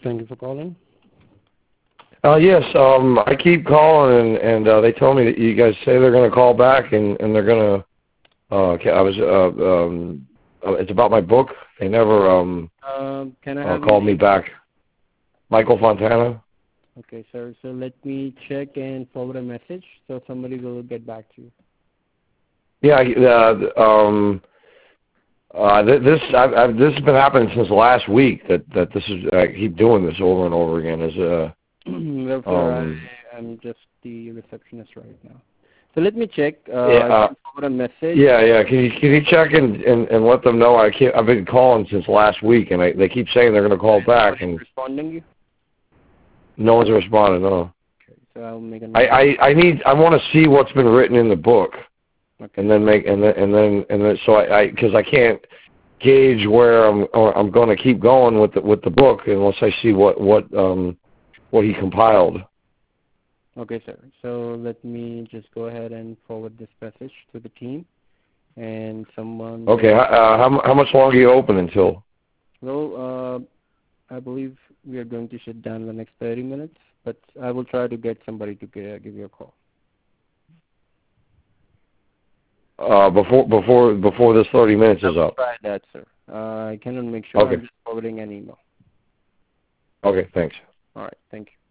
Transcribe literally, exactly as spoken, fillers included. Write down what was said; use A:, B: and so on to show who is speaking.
A: Thank you for calling.
B: Uh, yes, um, I keep calling, and, and uh, they told me that you guys say they're going to call back, and, and they're going to. Uh, I was. Uh, um, uh, it's about my book. They never um,
A: Um, can I
B: uh,
A: have your
B: called me
A: name?
B: back. Michael Fontana.
A: Okay, sir. So let me check and forward a message so somebody will get back to you.
B: Yeah. Uh, um, uh, th- this I've, I've, this has been happening since last week. That that this is. I keep doing this over and over again. Is uh.
A: Well, sir,
B: Um,
A: I am just the receptionist right now. So let me check. Uh,
B: yeah.
A: I
B: Uh,
A: can forward a message.
B: Yeah, yeah. Can you can you check and, and, and let them know I can't, I've been calling since last week, and I, they keep saying they're going to call back, and
A: Responding you?
B: no one's responded. No.
A: Okay, so I'll make a
B: I,
A: note.
B: I, I need I want to see what's been written in the book,
A: Okay.
B: and then make and then and then and then so I because I, I can't gauge where I'm or I'm going to keep going with the with the book unless I see what what um what he compiled.
A: Okay, sir. So let me just go ahead and forward this message to the team, and someone.
B: Okay.
A: Will,
B: Uh, how how much longer are you open until?
A: well, uh, I believe we are going to shut down in the next thirty minutes, but I will try to get somebody to g- give you a call.
B: Uh, before before before this thirty minutes is up.
A: Try that, sir. Uh, I cannot make sure.
B: Okay.
A: I'm just forwarding an email.
B: Okay. Thanks.
A: All right. Thank you.